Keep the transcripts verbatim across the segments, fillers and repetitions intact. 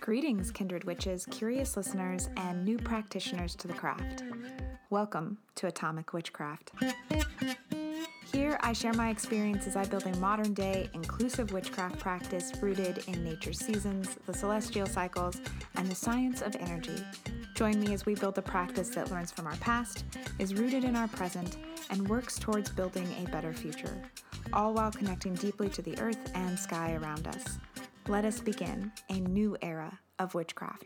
Greetings, kindred witches, curious listeners, and new practitioners to the craft. Welcome to Atomic Witchcraft. Here, I share my experience as I build a modern-day, inclusive witchcraft practice rooted in nature's seasons, the celestial cycles, and the science of energy. Join me as we build a practice that learns from our past, is rooted in our present, and works towards building a better future, all while connecting deeply to the earth and sky around us. Let us begin a new era of witchcraft.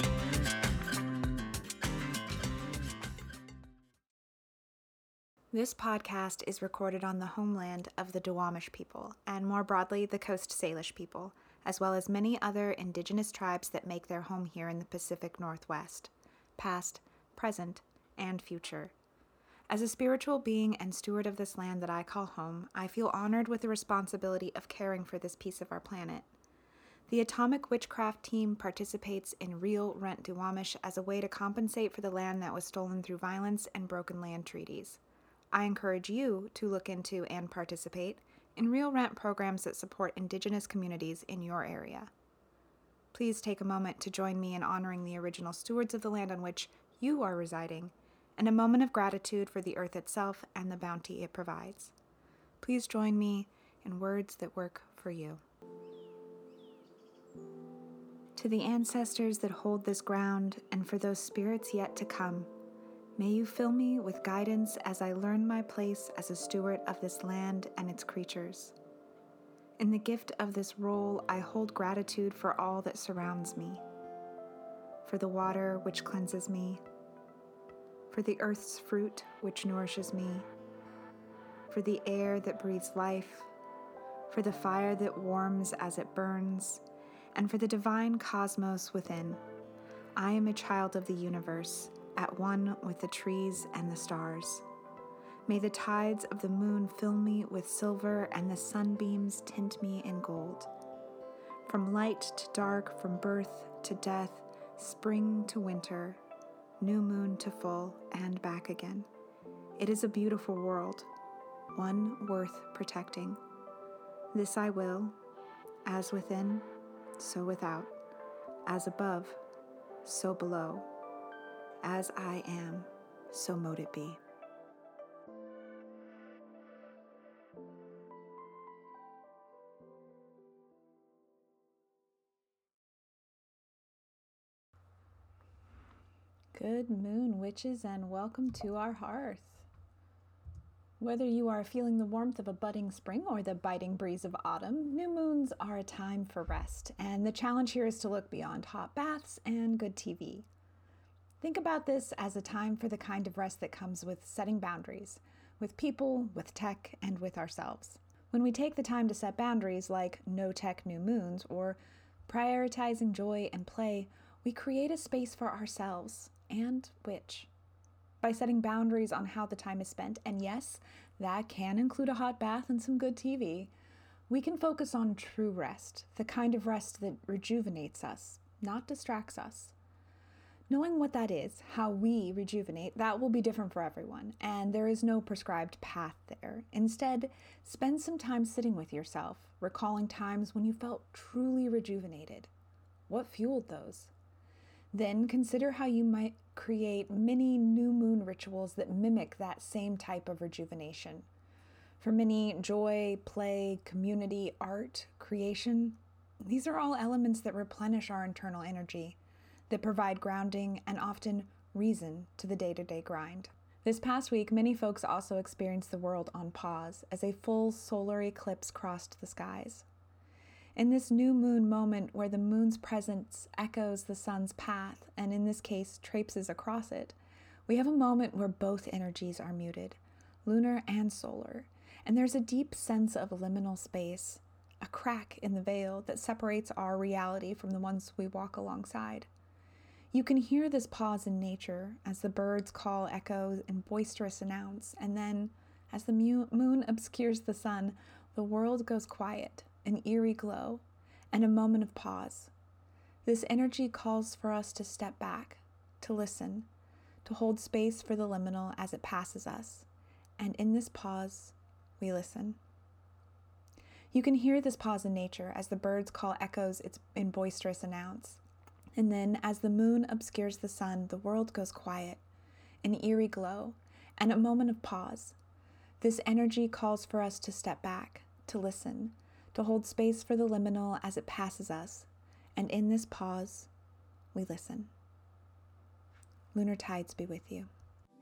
This podcast is recorded on the homeland of the Duwamish people, and more broadly, the Coast Salish people, as well as many other indigenous tribes that make their home here in the Pacific Northwest, past, present, and future. As a spiritual being and steward of this land that I call home, I feel honored with the responsibility of caring for this piece of our planet. The Atomic Witchcraft team participates in Real Rent Duwamish as a way to compensate for the land that was stolen through violence and broken land treaties. I encourage you to look into and participate in Real Rent programs that support Indigenous communities in your area. Please take a moment to join me in honoring the original stewards of the land on which you are residing, and a moment of gratitude for the earth itself and the bounty it provides. Please join me in words that work for you. To the ancestors that hold this ground, and for those spirits yet to come, may you fill me with guidance as I learn my place as a steward of this land and its creatures. In the gift of this role, I hold gratitude for all that surrounds me, for the water which cleanses me, for the earth's fruit which nourishes me, for the air that breathes life, for the fire that warms as it burns, and for the divine cosmos within. I am a child of the universe, at one with the trees and the stars. May the tides of the moon fill me with silver and the sunbeams tint me in gold. From light to dark, from birth to death, spring to winter, new moon to full, and back again. It is a beautiful world, one worth protecting. This I will, as within, so without, as above, so below, as I am, so mote it be. Good moon, witches, and welcome to our hearth. Whether you are feeling the warmth of a budding spring or the biting breeze of autumn, new moons are a time for rest, and the challenge here is to look beyond hot baths and good T V. Think about this as a time for the kind of rest that comes with setting boundaries, with people, with tech, and with ourselves. When we take the time to set boundaries like no tech new moons or prioritizing joy and play, we create a space for ourselves and witch. By setting boundaries on how the time is spent, and yes, that can include a hot bath and some good T V, we can focus on true rest, the kind of rest that rejuvenates us, not distracts us. Knowing what that is, how we rejuvenate, that will be different for everyone, and there is no prescribed path there. Instead, spend some time sitting with yourself, recalling times when you felt truly rejuvenated. What fueled those? Then consider how you might create mini new moon rituals that mimic that same type of rejuvenation. For many, joy, play, community, art, creation, these are all elements that replenish our internal energy, that provide grounding and often reason to the day-to-day grind. This past week, many folks also experienced the world on pause as a full solar eclipse crossed the skies. In this new moon moment where the moon's presence echoes the sun's path, and in this case, traipses across it, we have a moment where both energies are muted, lunar and solar, and there's a deep sense of liminal space, a crack in the veil that separates our reality from the ones we walk alongside. You can hear this pause in nature as the birds call, echo, and boisterous announce, and then, as the mu- moon obscures the sun, the world goes quiet, an eerie glow, and a moment of pause. This energy calls for us to step back, to listen, to hold space for the liminal as it passes us, and in this pause, we listen. You can hear this pause in nature as the birds call, echoes its in boisterous announce. And then, as the moon obscures the sun, the world goes quiet, an eerie glow, and a moment of pause. This energy calls for us to step back, to listen, to hold space for the liminal as it passes us. And in this pause, we listen. Lunar tides be with you.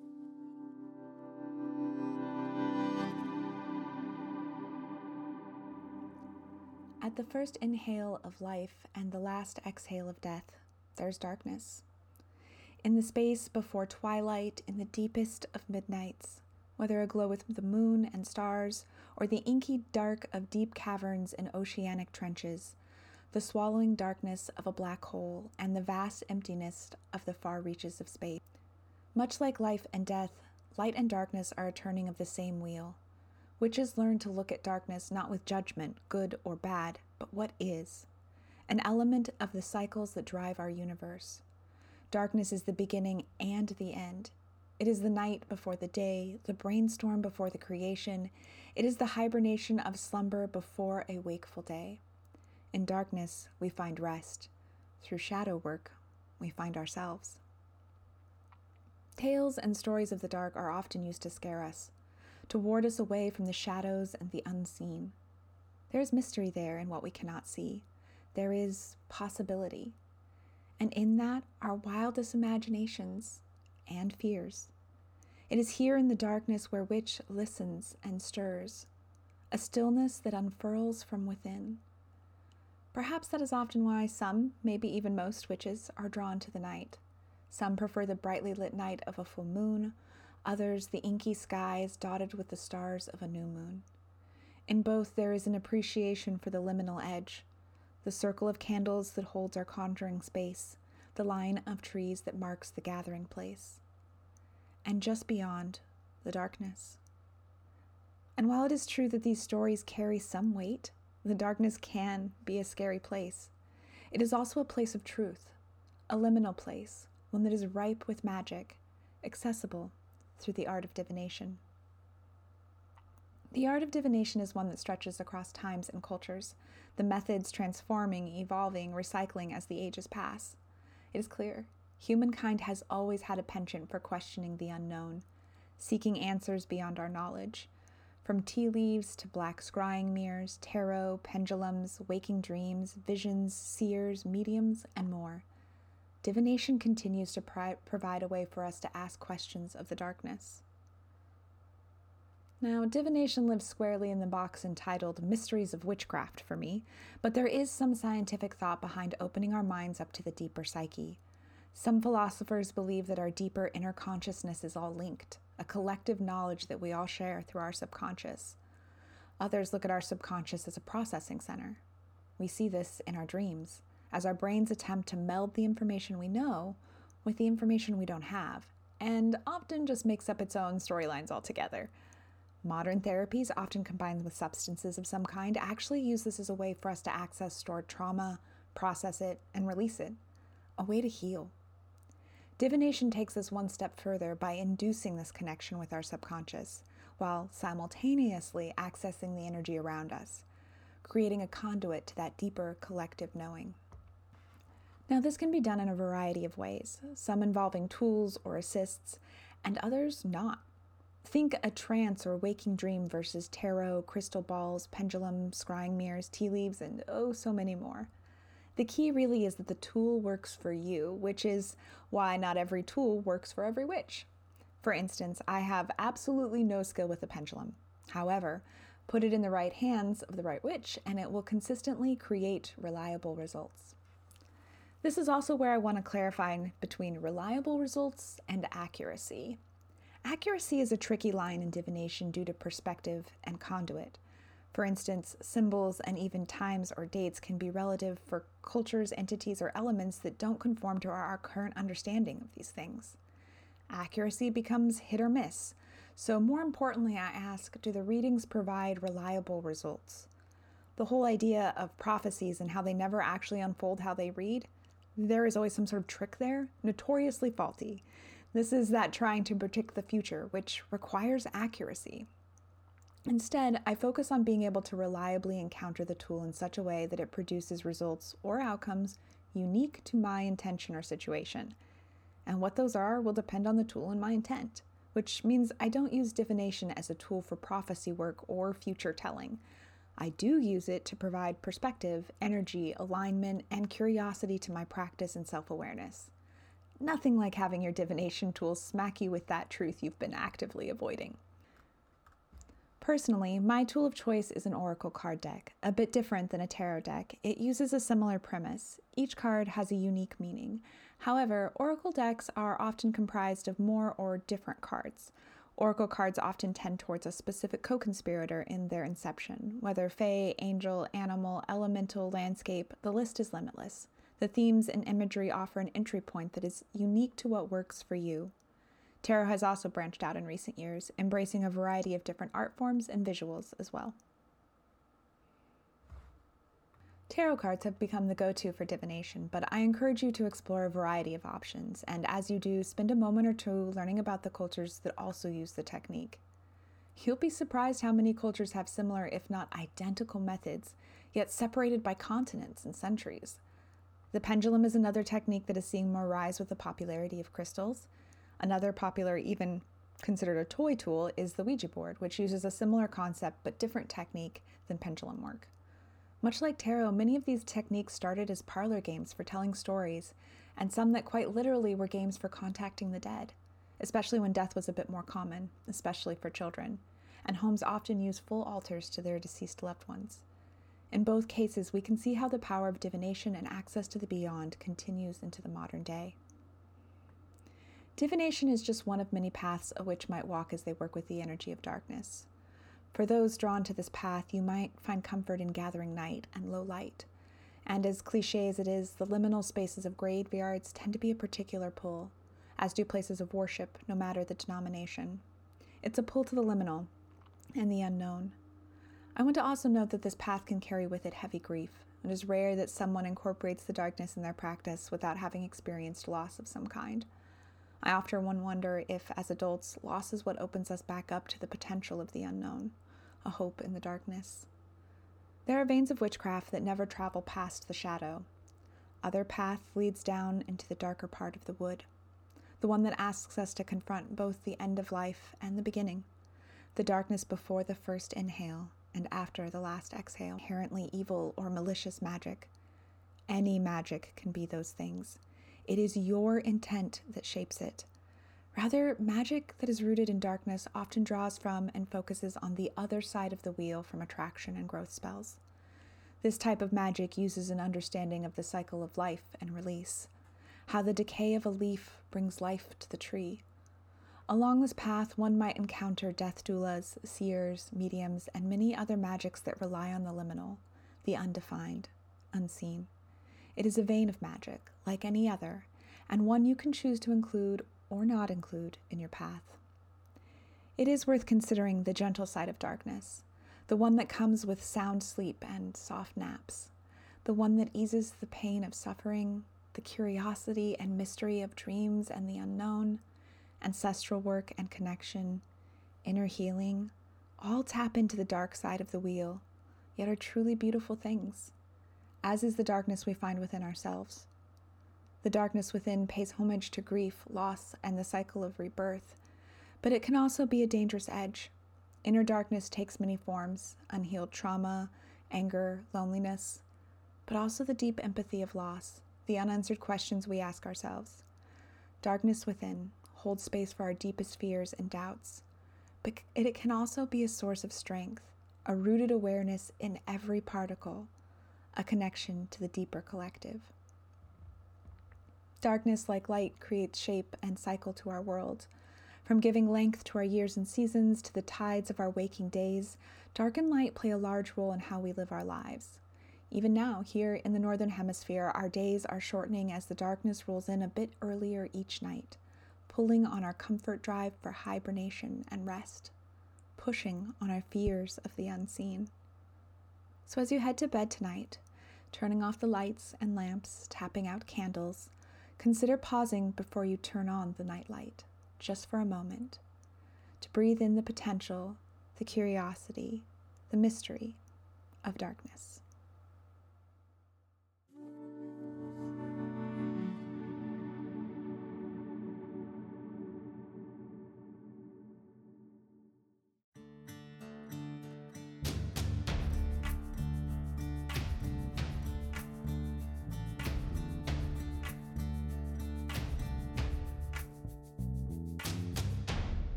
At the first inhale of life and the last exhale of death, there's darkness. In the space before twilight, in the deepest of midnights, whether aglow with the moon and stars, or the inky dark of deep caverns and oceanic trenches, the swallowing darkness of a black hole, and the vast emptiness of the far reaches of space. Much like life and death, light and darkness are a turning of the same wheel. Witches learn to look at darkness not with judgment, good or bad, but what is, an element of the cycles that drive our universe. Darkness is the beginning and the end. It is the night before the day, the brainstorm before the creation. It is the hibernation of slumber before a wakeful day. In darkness, we find rest. Through shadow work, we find ourselves. Tales and stories of the dark are often used to scare us, to ward us away from the shadows and the unseen. There is mystery there in what we cannot see. There is possibility. And in that are wildest imaginations and fears. It is here in the darkness where witch listens and stirs, a stillness that unfurls from within. Perhaps that is often why some, maybe even most witches, are drawn to the night. Some prefer the brightly lit night of a full moon, others the inky skies dotted with the stars of a new moon. In both there is an appreciation for the liminal edge, the circle of candles that holds our conjuring space, the line of trees that marks the gathering place. And just beyond, the darkness. And while it is true that these stories carry some weight, the darkness can be a scary place. It is also a place of truth, a liminal place, one that is ripe with magic, accessible through the art of divination. The art of divination is one that stretches across times and cultures, the methods transforming, evolving, recycling as the ages pass. It is clear, humankind has always had a penchant for questioning the unknown, seeking answers beyond our knowledge. From tea leaves to black scrying mirrors, tarot, pendulums, waking dreams, visions, seers, mediums, and more. Divination continues to pri- provide a way for us to ask questions of the darkness. Now, divination lives squarely in the box entitled Mysteries of Witchcraft for me, but there is some scientific thought behind opening our minds up to the deeper psyche. Some philosophers believe that our deeper inner consciousness is all linked, a collective knowledge that we all share through our subconscious. Others look at our subconscious as a processing center. We see this in our dreams, as our brains attempt to meld the information we know with the information we don't have, and often just makes up its own storylines altogether. Modern therapies, often combined with substances of some kind, actually use this as a way for us to access stored trauma, process it, and release it. A way to heal. Divination takes this one step further by inducing this connection with our subconscious, while simultaneously accessing the energy around us, creating a conduit to that deeper collective knowing. Now, this can be done in a variety of ways, some involving tools or assists, and others not. Think a trance or waking dream versus tarot, crystal balls, pendulum, scrying mirrors, tea leaves, and oh, so many more. The key really is that the tool works for you, which is why not every tool works for every witch. For instance, I have absolutely no skill with the pendulum. However, put it in the right hands of the right witch, and it will consistently create reliable results. This is also where I want to clarify between reliable results and accuracy. Accuracy is a tricky line in divination due to perspective and conduit. For instance, symbols and even times or dates can be relative for cultures, entities, or elements that don't conform to our, our current understanding of these things. Accuracy becomes hit or miss. So more importantly, I ask, do the readings provide reliable results? The whole idea of prophecies and how they never actually unfold how they read, there is always some sort of trick there, notoriously faulty. This is that trying to predict the future, which requires accuracy. Instead, I focus on being able to reliably encounter the tool in such a way that it produces results or outcomes unique to my intention or situation. And what those are will depend on the tool and my intent, which means I don't use divination as a tool for prophecy work or future telling. I do use it to provide perspective, energy, alignment, and curiosity to my practice and self-awareness. Nothing like having your divination tools smack you with that truth you've been actively avoiding. Personally, my tool of choice is an oracle card deck. A bit different than a tarot deck, it uses a similar premise. Each card has a unique meaning. However, oracle decks are often comprised of more or different cards. Oracle cards often tend towards a specific co-conspirator in their inception. Whether fae, angel, animal, elemental, landscape, the list is limitless. The themes and imagery offer an entry point that is unique to what works for you. Tarot has also branched out in recent years, embracing a variety of different art forms and visuals as well. Tarot cards have become the go-to for divination, but I encourage you to explore a variety of options, and as you do, spend a moment or two learning about the cultures that also use the technique. You'll be surprised how many cultures have similar, if not identical methods, yet separated by continents and centuries. The pendulum is another technique that is seeing more rise with the popularity of crystals. Another popular, even considered a toy tool, is the Ouija board, which uses a similar concept but different technique than pendulum work. Much like tarot, many of these techniques started as parlor games for telling stories, and some that quite literally were games for contacting the dead, especially when death was a bit more common, especially for children, and homes often use full altars to their deceased loved ones. In both cases, we can see how the power of divination and access to the beyond continues into the modern day. Divination is just one of many paths a witch might walk as they work with the energy of darkness. For those drawn to this path, you might find comfort in gathering night and low light. And as cliche as it is, the liminal spaces of graveyards tend to be a particular pull, as do places of worship, no matter the denomination. It's a pull to the liminal and the unknown. I want to also note that this path can carry with it heavy grief. It is rare that someone incorporates the darkness in their practice without having experienced loss of some kind. I often wonder if, as adults, loss is what opens us back up to the potential of the unknown, a hope in the darkness. There are veins of witchcraft that never travel past the shadow. Other path leads down into the darker part of the wood, the one that asks us to confront both the end of life and the beginning, the darkness before the first inhale and after the last exhale. Inherently evil or malicious magic. Any magic can be those things. It is your intent that shapes it. Rather, magic that is rooted in darkness often draws from and focuses on the other side of the wheel from attraction and growth spells. This type of magic uses an understanding of the cycle of life and release, how the decay of a leaf brings life to the tree. Along this path, one might encounter death doulas, seers, mediums, and many other magics that rely on the liminal, the undefined, unseen. It is a vein of magic, like any other, and one you can choose to include or not include in your path. It is worth considering the gentle side of darkness, the one that comes with sound sleep and soft naps, the one that eases the pain of suffering, the curiosity and mystery of dreams and the unknown, ancestral work and connection, inner healing, all tap into the dark side of the wheel, yet are truly beautiful things, as is the darkness we find within ourselves. The darkness within pays homage to grief, loss, and the cycle of rebirth, but it can also be a dangerous edge. Inner darkness takes many forms: unhealed trauma, anger, loneliness, but also the deep empathy of loss, the unanswered questions we ask ourselves. Darkness within holds space for our deepest fears and doubts, but it can also be a source of strength, a rooted awareness in every particle, a connection to the deeper collective. Darkness, like light, creates shape and cycle to our world. From giving length to our years and seasons to the tides of our waking days, dark and light play a large role in how we live our lives. Even now, here in the Northern Hemisphere, our days are shortening as the darkness rolls in a bit earlier each night, pulling on our comfort drive for hibernation and rest, pushing on our fears of the unseen. So as you head to bed tonight, turning off the lights and lamps, tapping out candles, consider pausing before you turn on the nightlight, just for a moment, to breathe in the potential, the curiosity, the mystery of darkness.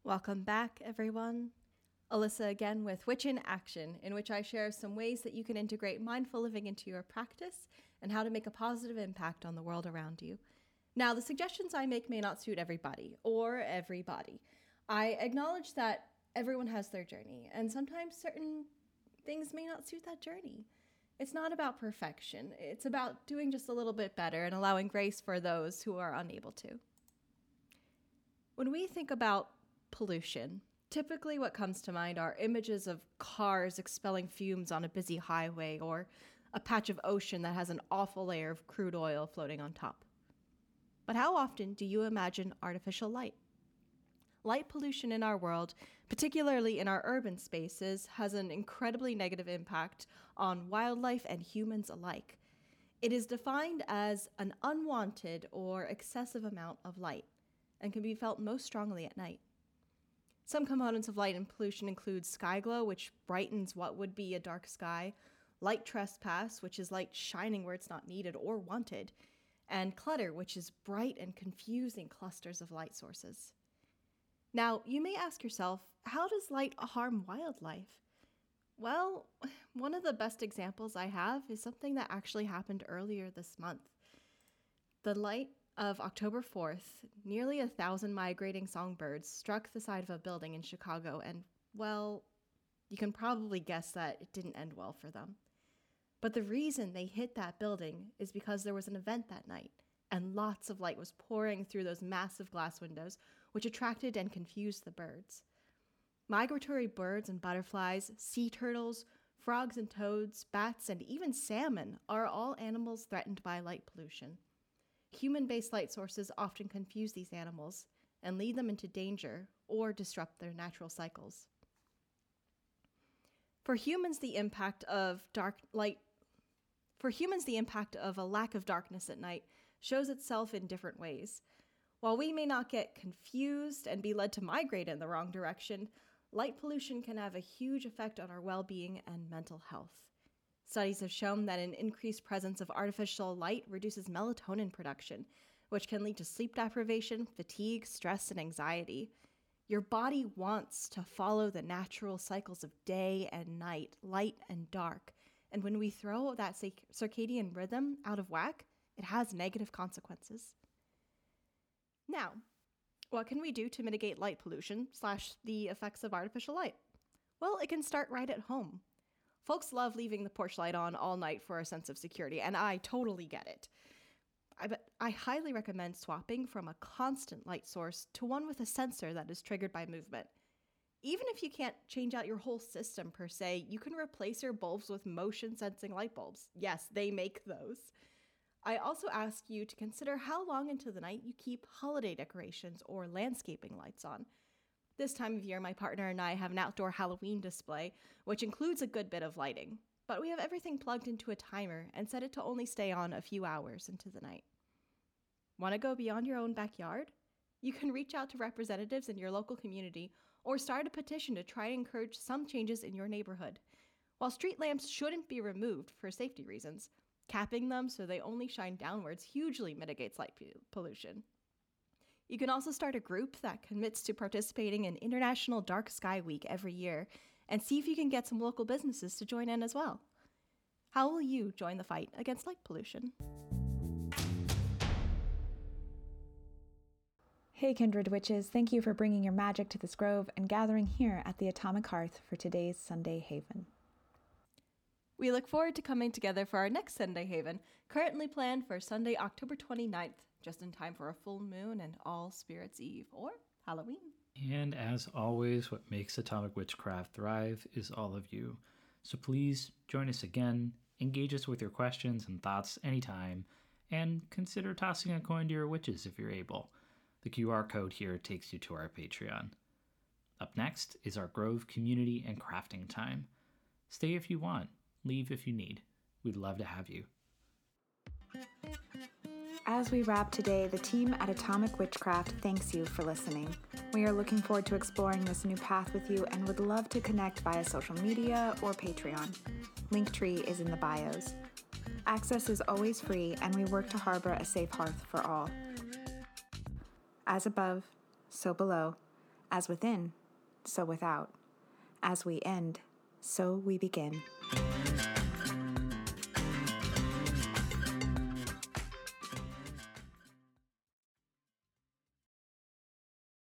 Welcome back, everyone. Alyssa again with Witch in Action, in which I share some ways that you can integrate mindful living into your practice and how to make a positive impact on the world around you. Now, the suggestions I make may not suit everybody or everybody. I acknowledge that everyone has their journey, and sometimes certain things may not suit that journey. It's not about perfection. It's about doing just a little bit better and allowing grace for those who are unable to. When we think about pollution, typically what comes to mind are images of cars expelling fumes on a busy highway or a patch of ocean that has an awful layer of crude oil floating on top. But how often do you imagine artificial light? Light pollution in our world, particularly in our urban spaces, has an incredibly negative impact on wildlife and humans alike. It is defined as an unwanted or excessive amount of light and can be felt most strongly at night. Some components of light and pollution include sky glow, which brightens what would be a dark sky, light trespass, which is light shining where it's not needed or wanted, and clutter, which is bright and confusing clusters of light sources. Now, you may ask yourself, how does light harm wildlife? Well, one of the best examples I have is something that actually happened earlier this month. The light of October fourth, nearly a thousand migrating songbirds struck the side of a building in Chicago, and, well, you can probably guess that it didn't end well for them. But the reason they hit that building is because there was an event that night, and lots of light was pouring through those massive glass windows, which attracted and confused the birds. Migratory birds and butterflies, sea turtles, frogs and toads, bats, and even salmon are all animals threatened by light pollution. Human-based light sources often confuse these animals and lead them into danger or disrupt their natural cycles. For humans, the impact of dark light For humans, the impact of a lack of darkness at night shows itself in different ways. While we may not get confused and be led to migrate in the wrong direction, light pollution can have a huge effect on our well-being and mental health. Studies have shown that an increased presence of artificial light reduces melatonin production, which can lead to sleep deprivation, fatigue, stress, and anxiety. Your body wants to follow the natural cycles of day and night, light and dark, and when we throw that circadian rhythm out of whack, it has negative consequences. Now, what can we do to mitigate light pollution slash the effects of artificial light? Well, it can start right at home. Folks love leaving the porch light on all night for a sense of security, and I totally get it. I, but I highly recommend swapping from a constant light source to one with a sensor that is triggered by movement. Even if you can't change out your whole system per se, you can replace your bulbs with motion-sensing light bulbs. Yes, they make those. I also ask you to consider how long into the night you keep holiday decorations or landscaping lights on. This time of year, my partner and I have an outdoor Halloween display, which includes a good bit of lighting, but we have everything plugged into a timer and set it to only stay on a few hours into the night. Want to go beyond your own backyard? You can reach out to representatives in your local community or start a petition to try to encourage some changes in your neighborhood. While street lamps shouldn't be removed for safety reasons, capping them so they only shine downwards hugely mitigates light pollution. You can also start a group that commits to participating in International Dark Sky Week every year and see if you can get some local businesses to join in as well. How will you join the fight against light pollution? Hey Kindred Witches, thank you for bringing your magic to this grove and gathering here at the Atomic Hearth for today's Sunday Haven. We look forward to coming together for our next Sunday Haven, currently planned for Sunday, October twenty-ninth, just in time for a full moon and All Spirits Eve, or Halloween. And as always, what makes Atomic Witchcraft thrive is all of you. So please join us again, engage us with your questions and thoughts anytime, and consider tossing a coin to your witches if you're able. The Q R code here takes you to our Patreon. Up next is our Grove community and crafting time. Stay if you want, leave if you need. We'd love to have you. As we wrap today, the team at Atomic Witchcraft thanks you for listening. We are looking forward to exploring this new path with you and would love to connect via social media or Patreon. Linktree is in the bios. Access is always free, and we work to harbor a safe hearth for all. As above, so below, As within, so without. As we end, so we begin.